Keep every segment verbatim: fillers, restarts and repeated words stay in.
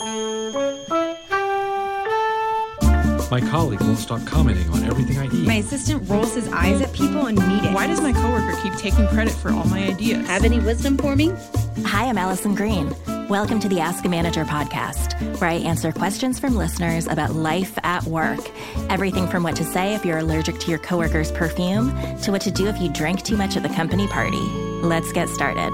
My colleague won't stop commenting on everything I eat. My assistant rolls his eyes at people in meetings. Why does my coworker keep taking credit for all my ideas? Have any wisdom for me? Hi, I'm Allison Green. Welcome to the Ask a Manager podcast, where I answer questions from listeners about life at work. Everything from what to say if you're allergic to your coworker's perfume to what to do if you drank too much at the company party. Let's get started.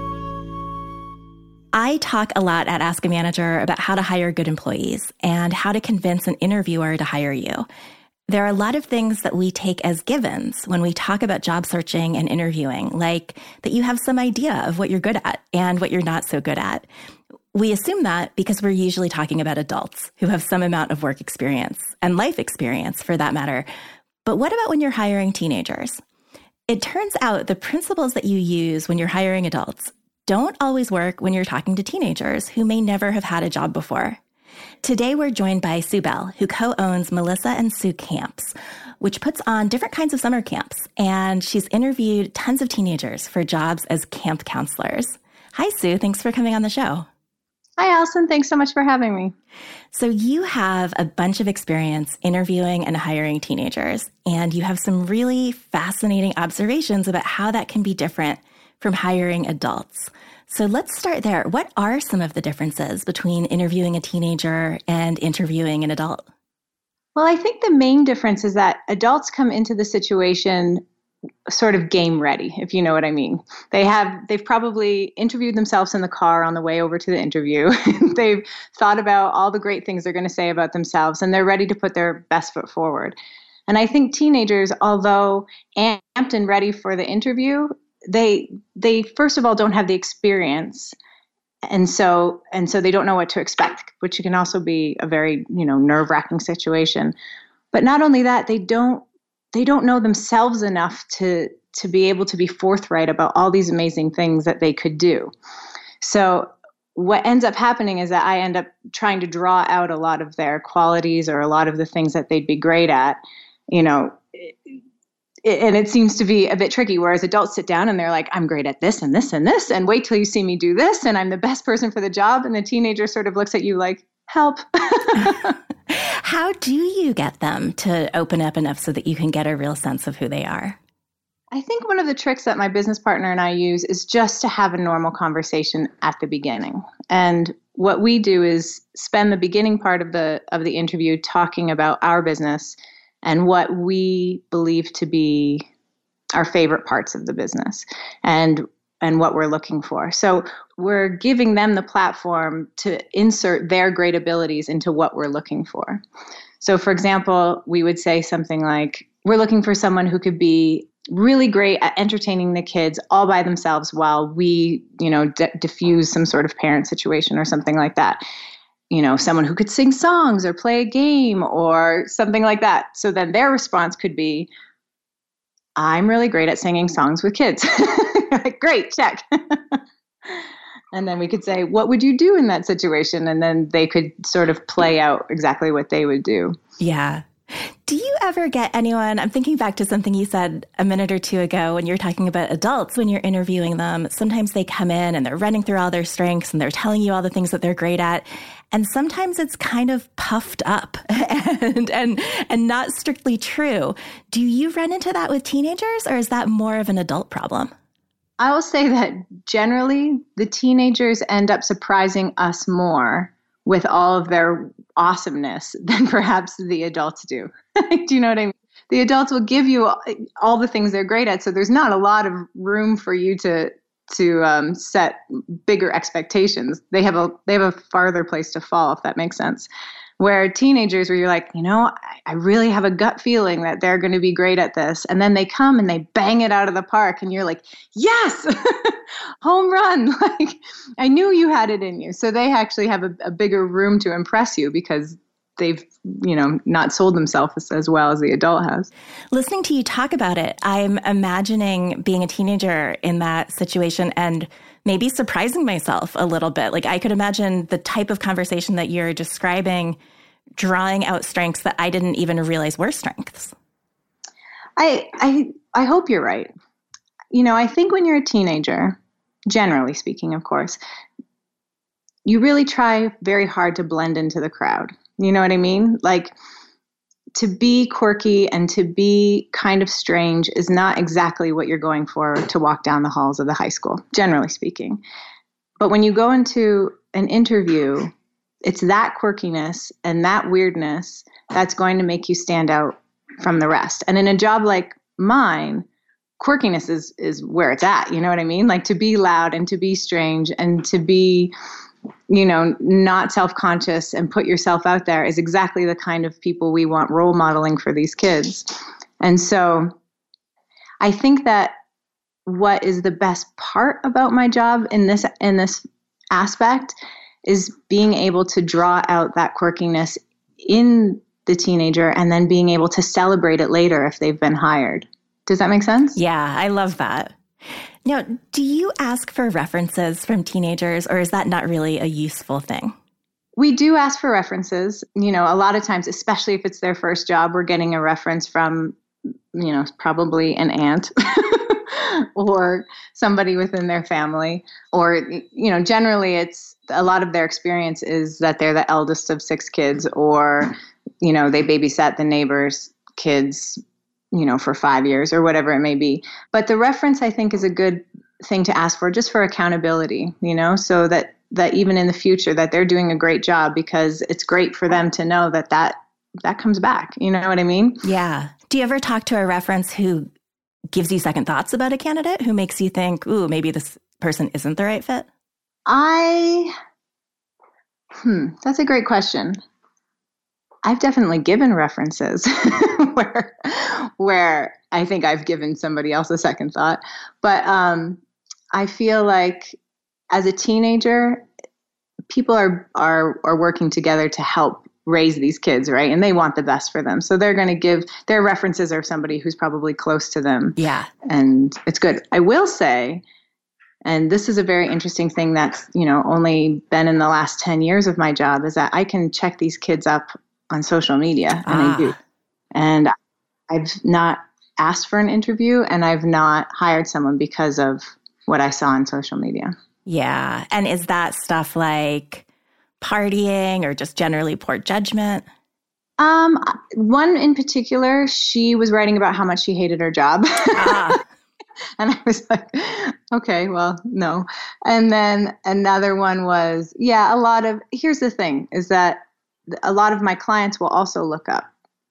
I talk a lot at Ask a Manager about how to hire good employees and how to convince an interviewer to hire you. There are a lot of things that we take as givens when we talk about job searching and interviewing, like that you have some idea of what you're good at and what you're not so good at. We assume that because we're usually talking about adults who have some amount of work experience and life experience for that matter. But what about when you're hiring teenagers? It turns out the principles that you use when you're hiring adults don't always work when you're talking to teenagers who may never have had a job before. Today, we're joined by Sue Bell, who co-owns Melissa and Sue Camps, which puts on different kinds of summer camps. And she's interviewed tons of teenagers for jobs as camp counselors. Hi, Sue. Thanks for coming on the show. Hi, Allison. Thanks so much for having me. So you have a bunch of experience interviewing and hiring teenagers, and you have some really fascinating observations about how that can be different from hiring adults. So let's start there. What are some of the differences between interviewing a teenager and interviewing an adult? Well, I think the main difference is that adults come into the situation sort of game ready, if you know what I mean. They have, they've probably interviewed themselves in the car on the way over to the interview. They've thought about all the great things they're going to say about themselves, and they're ready to put their best foot forward. And I think teenagers, although amped and ready for the interview, they they first of all don't have the experience, and so and so they don't know what to expect, which can also be a very, you know, nerve-wracking situation. But not only that, they don't they don't know themselves enough to to be able to be forthright about all these amazing things that they could do. So what ends up happening is that I end up trying to draw out a lot of their qualities or a lot of the things that they'd be great at, you know. And it seems to be a bit tricky, whereas adults sit down and they're like, I'm great at this and this and this, and wait till you see me do this, and I'm the best person for the job. And the teenager sort of looks at you like, help. How do you get them to open up enough so that you can get a real sense of who they are? I think one of the tricks that my business partner and I use is just to have a normal conversation at the beginning. And what we do is spend the beginning part of the of the interview talking about our business and what we believe to be our favorite parts of the business and and what we're looking for. So we're giving them the platform to insert their great abilities into what we're looking for. So for example, we would say something like, we're looking for someone who could be really great at entertaining the kids all by themselves while we, you know, d- diffuse some sort of parent situation or something like that. You know, someone who could sing songs or play a game or something like that. So then their response could be, I'm really great at singing songs with kids. Like, great, check. And then we could say, what would you do in that situation? And then they could sort of play out exactly what they would do. Yeah. Do you ever get anyone, I'm thinking back to something you said a minute or two ago when you're talking about adults, when you're interviewing them, sometimes they come in and they're running through all their strengths and they're telling you all the things that they're great at. And sometimes it's kind of puffed up and, and, and not strictly true. Do you run into that with teenagers, or is that more of an adult problem? I will say that generally the teenagers end up surprising us more with all of their awesomeness than perhaps the adults do. Do you know what I mean? The adults will give you all the things they're great at, so there's not a lot of room for you to to um, set bigger expectations. They have a they have a farther place to fall, if that makes sense. Where teenagers, where you're like, you know, I, I really have a gut feeling that they're going to be great at this, and then they come and they bang it out of the park, and you're like, yes, home run! Like, I knew you had it in you. So they actually have a, a bigger room to impress you because they've, you know, not sold themselves as, as well as the adult has. Listening to you talk about it, I'm imagining being a teenager in that situation and maybe surprising myself a little bit. Like, I could imagine the type of conversation that you're describing drawing out strengths that I didn't even realize were strengths. I I I hope you're right. You know, I think when you're a teenager, generally speaking, of course, you really try very hard to blend into the crowd. You know what I mean? Like, to be quirky and to be kind of strange is not exactly what you're going for to walk down the halls of the high school, generally speaking. But when you go into an interview, it's that quirkiness and that weirdness that's going to make you stand out from the rest. And in a job like mine, quirkiness is is where it's at. You know what I mean? Like, to be loud and to be strange and to be, you know, not self-conscious and put yourself out there is exactly the kind of people we want role modeling for these kids. And so I think that what is the best part about my job in this in this aspect is being able to draw out that quirkiness in the teenager and then being able to celebrate it later if they've been hired. Does that make sense? Yeah, I love that. Now, do you ask for references from teenagers, or is that not really a useful thing? We do ask for references. You know, a lot of times, especially if it's their first job, we're getting a reference from, you know, probably an aunt or somebody within their family. Or, you know, generally it's a lot of their experience is that they're the eldest of six kids, or, you know, they babysat the neighbor's kids, you know, for five years or whatever it may be. But the reference, I think, is a good thing to ask for just for accountability, you know, so that, that even in the future that they're doing a great job, because it's great for them to know that that, that comes back. You know what I mean? Yeah. Do you ever talk to a reference who gives you second thoughts about a candidate, who makes you think, ooh, maybe this person isn't the right fit? I, hmm, that's a great question. I've definitely given references where where I think I've given somebody else a second thought. But um, I feel like as a teenager, people are, are are working together to help raise these kids, right? And they want the best for them. So they're going to give, their references are somebody who's probably close to them. Yeah. And it's good. I will say, and this is a very interesting thing that's, you know, only been in the last ten years of my job, is that I can check these kids up on social media, and ah. I do. And I've not asked for an interview, and I've not hired someone because of what I saw on social media. Yeah. And is that stuff like partying or just generally poor judgment? Um, one in particular, she was writing about how much she hated her job. Ah. And I was like, okay, well, no. And then another one was, yeah, a lot of, here's the thing, is that a lot of my clients will also look up,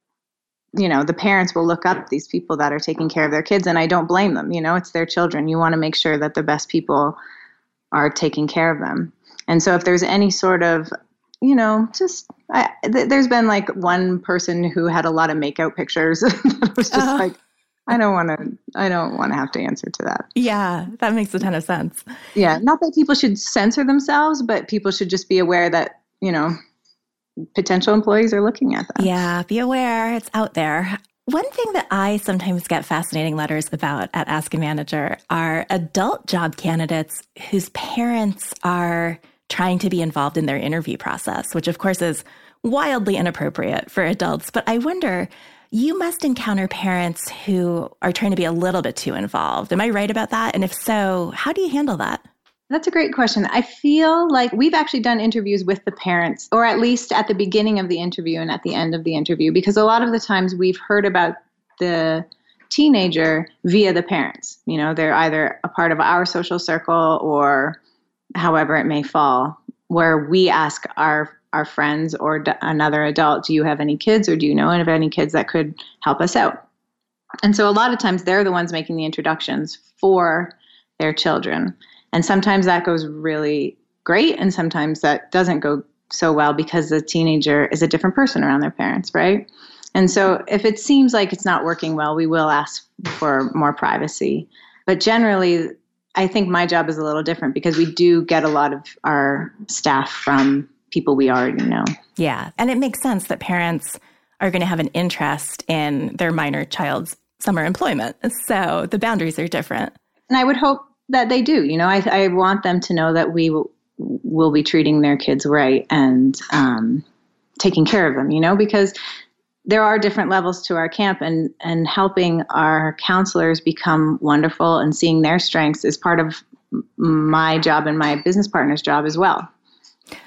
you know, the parents will look up these people that are taking care of their kids, and I don't blame them. You know, it's their children. You want to make sure that the best people are taking care of them. And so if there's any sort of, you know, just, I, th- there's been like one person who had a lot of makeout pictures that was just uh, like, I don't want to, I don't want to have to answer to that. Yeah, that makes a ton of sense. Yeah. Not that people should censor themselves, but people should just be aware that, you know, potential employees are looking at that. Yeah, be aware. It's out there. One thing that I sometimes get fascinating letters about at Ask a Manager are adult job candidates whose parents are trying to be involved in their interview process, which of course is wildly inappropriate for adults. But I wonder, you must encounter parents who are trying to be a little bit too involved. Am I right about that? And if so, how do you handle that? That's a great question. I feel like we've actually done interviews with the parents, or at least at the beginning of the interview and at the end of the interview, because a lot of the times we've heard about the teenager via the parents. You know, they're either a part of our social circle or however it may fall, where we ask our our friends or d- another adult, do you have any kids, or do you know of any kids that could help us out? And so a lot of times they're the ones making the introductions for their children. And sometimes that goes really great, and sometimes that doesn't go so well because the teenager is a different person around their parents, right? And so if it seems like it's not working well, we will ask for more privacy. But generally, I think my job is a little different because we do get a lot of our staff from people we already know. Yeah, and it makes sense that parents are going to have an interest in their minor child's summer employment. So the boundaries are different. And I would hope that they do. You know, I, I want them to know that we will, will be treating their kids right and um, taking care of them, you know, because there are different levels to our camp, and, and helping our counselors become wonderful and seeing their strengths is part of my job and my business partner's job as well.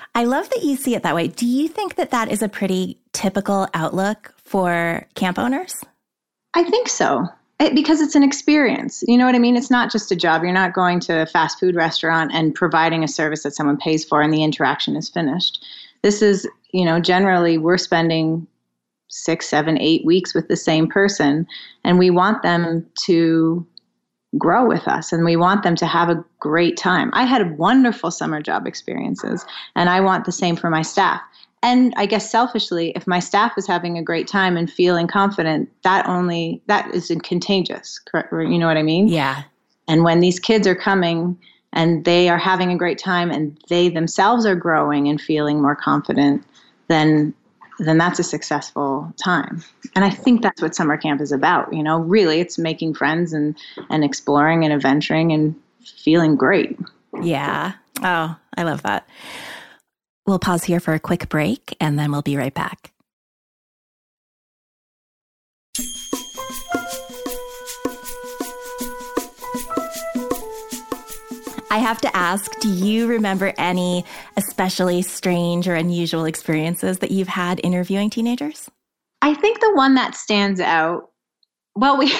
I love that you see it that way. Do you think that that is a pretty typical outlook for camp owners? I think so. It, because it's an experience. You know what I mean? It's not just a job. You're not going to a fast food restaurant and providing a service that someone pays for and the interaction is finished. This is, you know, generally we're spending six, seven, eight weeks with the same person, and we want them to grow with us and we want them to have a great time. I had wonderful summer job experiences, and I want the same for my staff. And I guess selfishly, if my staff is having a great time and feeling confident, that only, that is contagious. Correct? You know what I mean? Yeah. And when these kids are coming and they are having a great time and they themselves are growing and feeling more confident, then then that's a successful time. And I think that's what summer camp is about. You know, really, it's making friends and, and exploring and adventuring and feeling great. Yeah. Oh, I love that. We'll pause here for a quick break, and then we'll be right back. I have to ask, do you remember any especially strange or unusual experiences that you've had interviewing teenagers? I think the one that stands out, well, we,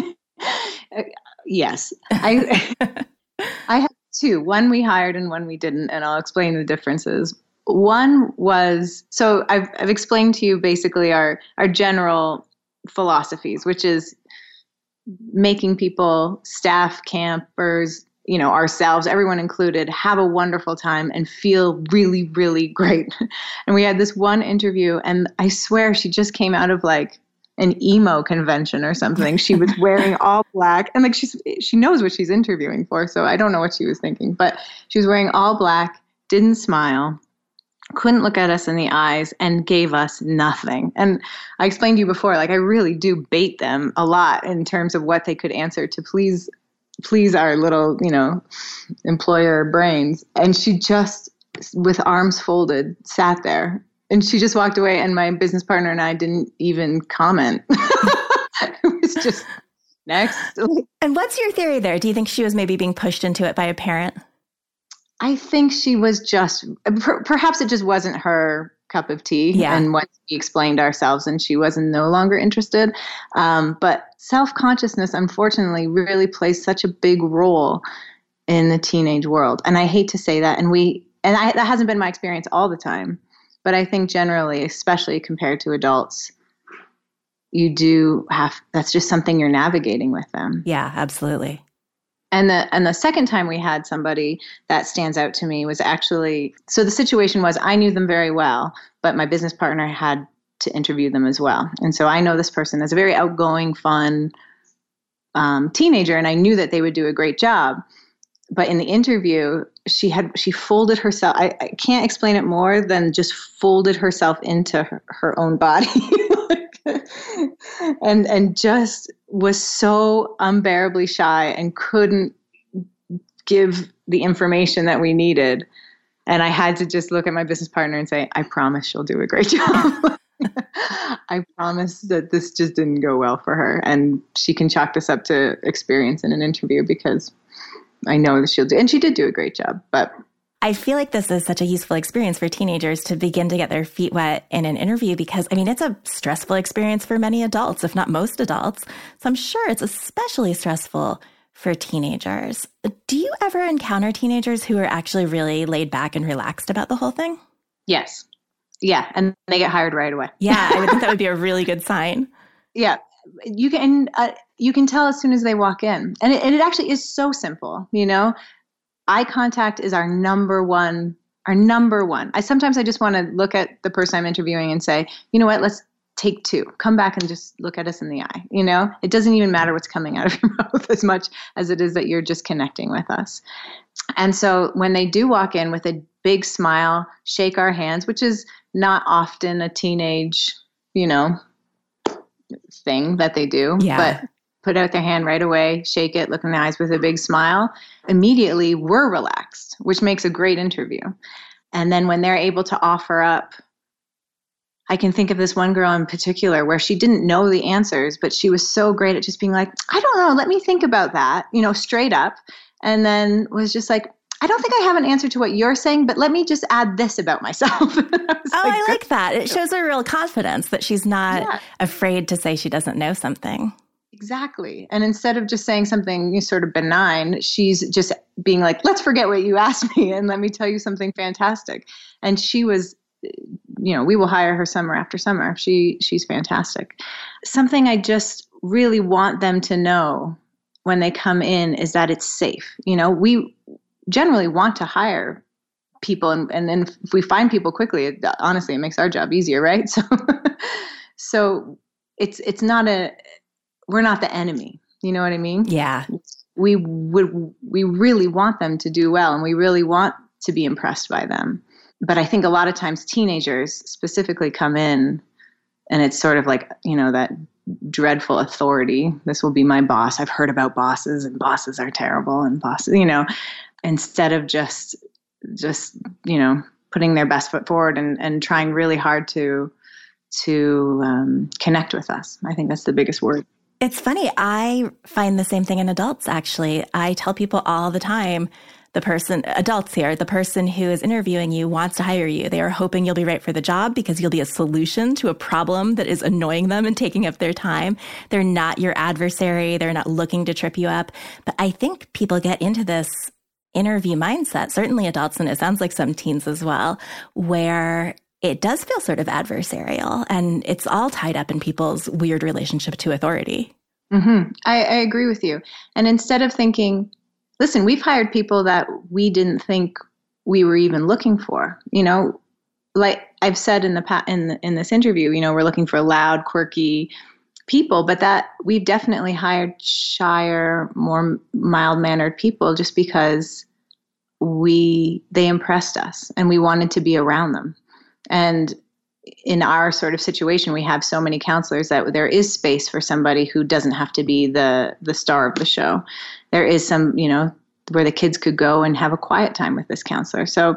yes, I, I have two. One we hired and one we didn't, and I'll explain the differences. One was, so I've, I've explained to you basically our, our general philosophies, which is making people, staff, campers, you know, ourselves, everyone included, have a wonderful time and feel really, really great. And we had this one interview, and I swear she just came out of like an emo convention or something. She was wearing all black, and like she's she knows what she's interviewing for, so I don't know what she was thinking, but she was wearing all black, didn't smile, couldn't look at us in the eyes, and gave us nothing. And I explained to you before, like I really do bait them a lot in terms of what they could answer to please please our little, you know, employer brains. And she just, with arms folded, sat there, and she just walked away. And my business partner and I didn't even comment. It was just next. And what's your theory there? Do you think she was maybe being pushed into it by a parent? I think she was just, per, perhaps it just wasn't her cup of tea. Yeah. And once we explained ourselves, and she wasn't no longer interested. Um, but self-consciousness, unfortunately, really plays such a big role in the teenage world. And I hate to say that. And we, and I, that hasn't been my experience all the time, but I think generally, especially compared to adults, you do have, that's just something you're navigating with them. Yeah, absolutely. And the and the second time we had somebody that stands out to me was actually, so the situation was I knew them very well, but my business partner had to interview them as well. And so I know this person as a very outgoing, fun um, teenager, and I knew that they would do a great job. But in the interview, she had she folded herself. I, I can't explain it more than just folded herself into her, her own body. and and just was so unbearably shy and couldn't give the information that we needed. And I had to just look at my business partner and say, I promise she'll do a great job. I promise that this just didn't go well for her. And she can chalk this up to experience in an interview, because I know that she'll do. And she did do a great job. But I feel like this is such a useful experience for teenagers to begin to get their feet wet in an interview, because, I mean, it's a stressful experience for many adults, if not most adults. So I'm sure it's especially stressful for teenagers. Do you ever encounter teenagers who are actually really laid back and relaxed about the whole thing? Yes. Yeah. And they get hired right away. Yeah. I would think that would be a really good sign. Yeah. You can, uh, you can tell as soon as they walk in. And it, and it actually is so simple, you know? Eye contact is our number one, our number one. I sometimes I just want to look at the person I'm interviewing and say, you know what, let's take two. Come back and just look at us in the eye. You know, it doesn't even matter what's coming out of your mouth as much as it is that you're just connecting with us. And so when they do walk in with a big smile, shake our hands, which is not often a teenage, you know, thing that they do, yeah. but put out their hand right away, shake it, look in the eyes with a big smile, immediately we're relaxed, which makes a great interview. And then when they're able to offer up, I can think of this one girl in particular where she didn't know the answers, but she was so great at just being like, I don't know, let me think about that, you know, straight up. And then was just like, I don't think I have an answer to what you're saying, but let me just add this about myself. I oh, like, I like that. It shows a real confidence that she's not yeah. afraid to say she doesn't know something. Exactly. And instead of just saying something sort of benign, she's just being like, let's forget what you asked me and let me tell you something fantastic. And she was, you know, we will hire her summer after summer. She she's fantastic. Something I just really want them to know when they come in is that it's safe. You know, we generally want to hire people, and, and then if we find people quickly, it, honestly, it makes our job easier, right? So, so it's it's not a we're not the enemy. You know what I mean? Yeah. We would we really want them to do well, and we really want to be impressed by them. But I think a lot of times teenagers specifically come in, and it's sort of like, you know, that dreadful authority. This will be my boss. I've heard about bosses, and bosses are terrible, and bosses, you know, instead of just, just, you know, putting their best foot forward and, and trying really hard to, to um, connect with us. I think that's the biggest word. It's funny. I find the same thing in adults, actually. I tell people all the time, the person, adults here, the person who is interviewing you wants to hire you. They are hoping you'll be right for the job because you'll be a solution to a problem that is annoying them and taking up their time. They're not your adversary. They're not looking to trip you up. But I think people get into this interview mindset, certainly adults, and it sounds like some teens as well, where it does feel sort of adversarial, and it's all tied up in people's weird relationship to authority. Mm-hmm. I, I agree with you. And instead of thinking, listen, we've hired people that we didn't think we were even looking for. You know, like I've said in the pa- in in this interview, you know, we're looking for loud, quirky people, but that we've definitely hired shyer, more mild-mannered people just because we they impressed us and we wanted to be around them. And in our sort of situation, we have so many counselors that there is space for somebody who doesn't have to be the the star of the show. There is some, you know, where the kids could go and have a quiet time with this counselor. So,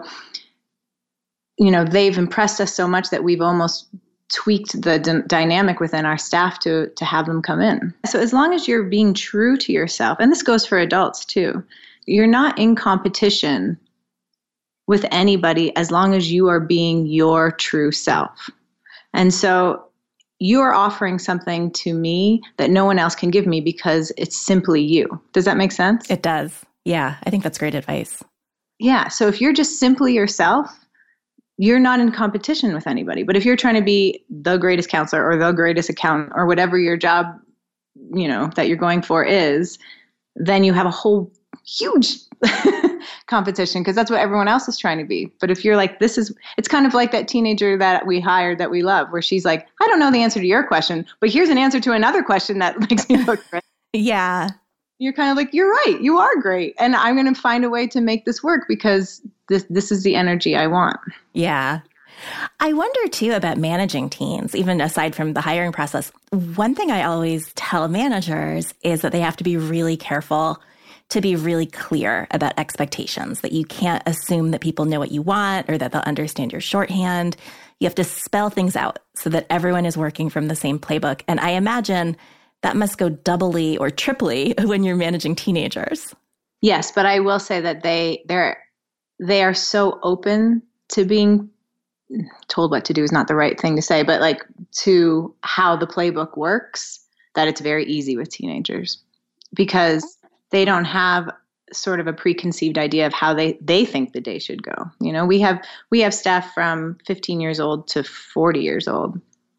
you know, they've impressed us so much that we've almost tweaked the d- dynamic within our staff to to have them come in. So as long as you're being true to yourself, and this goes for adults too, you're not in competition with anybody as long as you are being your true self. And so you're offering something to me that no one else can give me because it's simply you. Does that make sense? It does. Yeah, I think that's great advice. Yeah. So if you're just simply yourself, you're not in competition with anybody. But if you're trying to be the greatest counselor or the greatest accountant or whatever your job, you know, that you're going for is, then you have a whole huge competition because that's what everyone else is trying to be. But if you're like, this is, it's kind of like that teenager that we hired that we love, where she's like, I don't know the answer to your question, but here's an answer to another question that makes me look great. Yeah. You're kind of like, you're right. You are great. And I'm going to find a way to make this work because this, this is the energy I want. Yeah. I wonder too about managing teens, even aside from the hiring process. One thing I always tell managers is that they have to be really careful to be really clear about expectations, that you can't assume that people know what you want or that they'll understand your shorthand. You have to spell things out so that everyone is working from the same playbook. And I imagine that must go doubly or triply when you're managing teenagers. Yes, but I will say that they they're they are so open to being told what to do is not the right thing to say, but like to how the playbook works, that it's very easy with teenagers because they don't have sort of a preconceived idea of how they, they think the day should go. You know, we have we have staff from fifteen years old to forty years old.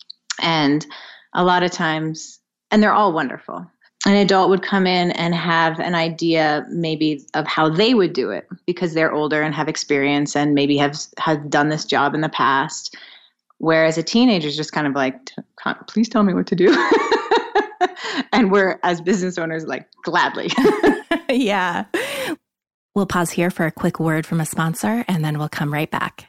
And a lot of times, and they're all wonderful. An adult would come in and have an idea maybe of how they would do it because they're older and have experience and maybe have, have done this job in the past. Whereas a teenager is just kind of like, please tell me what to do. And we're, as business owners, like, gladly. Yeah. We'll pause here for a quick word from a sponsor, and then we'll come right back.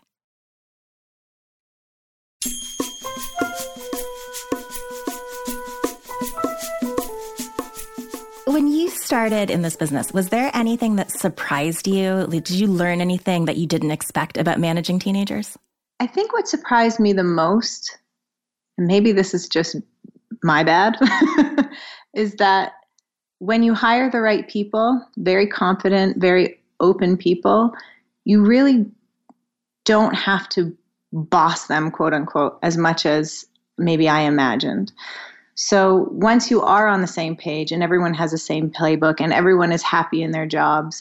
When you started in this business, was there anything that surprised you? Did you learn anything that you didn't expect about managing teenagers? I think what surprised me the most, and maybe this is just my bad, is that when you hire the right people, very confident, very open people, you really don't have to boss them, quote unquote, as much as maybe I imagined. So once you are on the same page and everyone has the same playbook and everyone is happy in their jobs,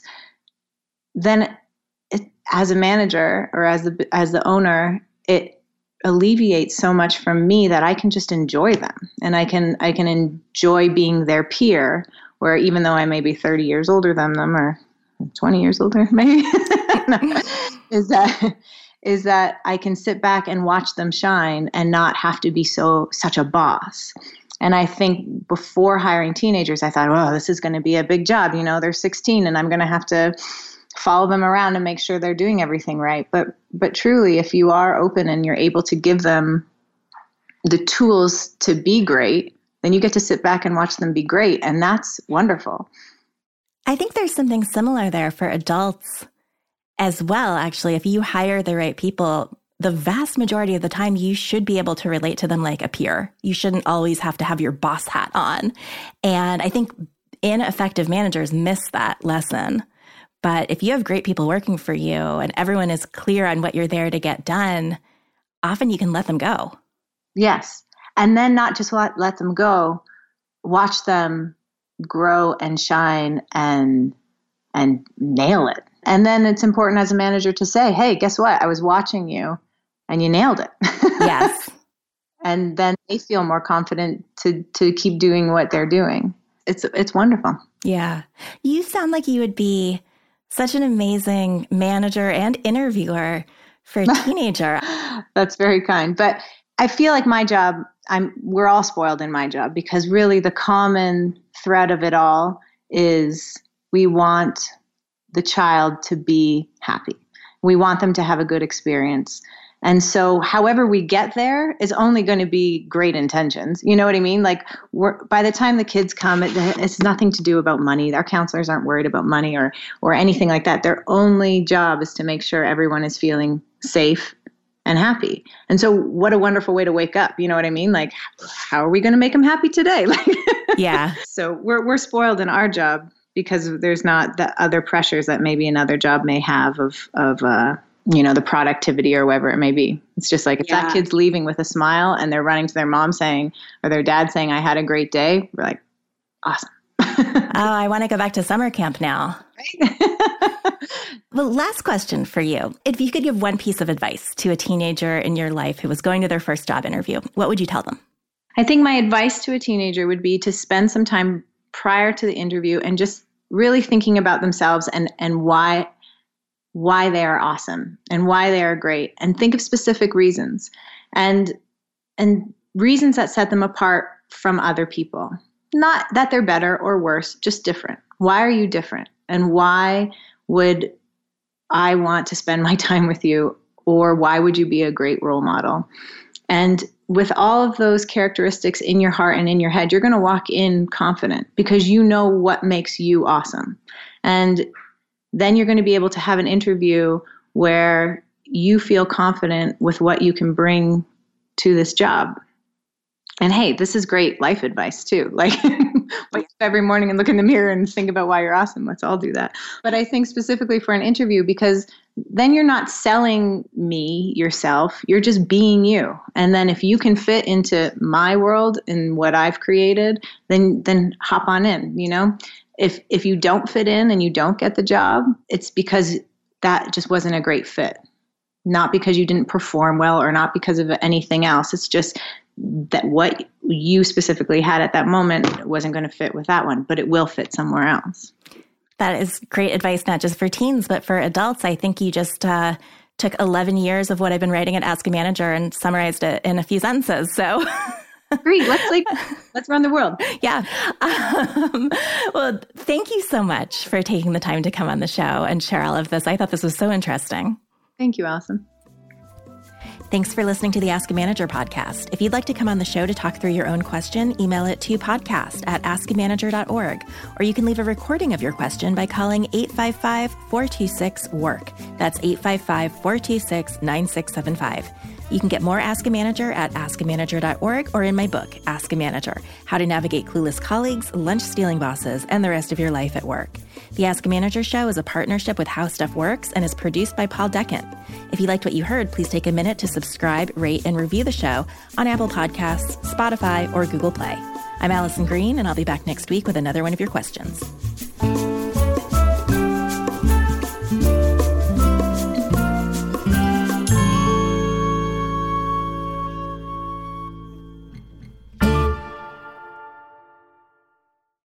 then it, as a manager or as the as the owner, it alleviates so much from me that I can just enjoy them, and I can I can enjoy being their peer. Where even though I may be thirty years older than them, or twenty years older, maybe, no, is that is that I can sit back and watch them shine and not have to be so such a boss. And I think before hiring teenagers, I thought, oh, this is going to be a big job. You know, they're sixteen, and I'm going to have to follow them around and make sure they're doing everything right. But but truly, if you are open and you're able to give them the tools to be great, then you get to sit back and watch them be great. And that's wonderful. I think there's something similar there for adults as well, actually. If you hire the right people, the vast majority of the time, you should be able to relate to them like a peer. You shouldn't always have to have your boss hat on. And I think ineffective managers miss that lesson. But if you have great people working for you and everyone is clear on what you're there to get done, often you can let them go. Yes. And then not just let, let them go, watch them grow and shine and and nail it. And then it's important as a manager to say, hey, guess what? I was watching you and you nailed it. Yes. And then they feel more confident to to keep doing what they're doing. It's it's wonderful. Yeah. You sound like you would be such an amazing manager and interviewer for a teenager. That's very kind. But I feel like my job, I'm we're all spoiled in my job, because really the common thread of it all is we want the child to be happy. We want them to have a good experience. And so however we get there is only going to be great intentions. You know what I mean? Like we're, by the time the kids come, it, it's nothing to do about money. Our counselors aren't worried about money or or anything like that. Their only job is to make sure everyone is feeling safe and happy. And so what a wonderful way to wake up. You know what I mean? Like, how are we going to make them happy today? Like, yeah. So we're we're spoiled in our job because there's not the other pressures that maybe another job may have of, of uh, you know, the productivity or whatever it may be. It's just like if yeah. that kid's leaving with a smile and they're running to their mom saying, or their dad saying, I had a great day, we're like, awesome. Oh, I want to go back to summer camp now. Right? Well, last question for you. If you could give one piece of advice to a teenager in your life who was going to their first job interview, what would you tell them? I think my advice to a teenager would be to spend some time prior to the interview and just really thinking about themselves and, and why why they are awesome and why they are great, and think of specific reasons and and reasons that set them apart from other people. Not that they're better or worse, just different. Why are you different? And why would I want to spend my time with you? Or why would you be a great role model? And with all of those characteristics in your heart and in your head, you're going to walk in confident because you know what makes you awesome. And then you're going to be able to have an interview where you feel confident with what you can bring to this job. And hey, this is great life advice too. Like wake up every morning and look in the mirror and think about why you're awesome. Let's all do that. But I think specifically for an interview, because then you're not selling me yourself. You're just being you. And then if you can fit into my world and what I've created, then then hop on in, you know? If if you don't fit in and you don't get the job, it's because that just wasn't a great fit. Not because you didn't perform well or not because of anything else. It's just that what you specifically had at that moment wasn't going to fit with that one, but it will fit somewhere else. That is great advice, not just for teens, but for adults. I think you just uh, took eleven years of what I've been writing at Ask a Manager and summarized it in a few sentences. So great. Let's like, let's run the world. Yeah. Um, well, thank you so much for taking the time to come on the show and share all of this. I thought this was so interesting. Thank you, Allison. Thanks for listening to the Ask a Manager podcast. If you'd like to come on the show to talk through your own question, email it to podcast at ask a manager dot org, or you can leave a recording of your question by calling eight five five, four two six, work. That's eight five five, four two six, nine six seven five. You can get more Ask a Manager at ask a manager dot org or in my book, Ask a Manager, How to Navigate Clueless Colleagues, Lunch-Stealing Bosses, and the Rest of Your Life at Work. The Ask a Manager show is a partnership with How Stuff Works and is produced by Paul Deckant. If you liked what you heard, please take a minute to subscribe, rate, and review the show on Apple Podcasts, Spotify, or Google Play. I'm Allison Green, and I'll be back next week with another one of your questions.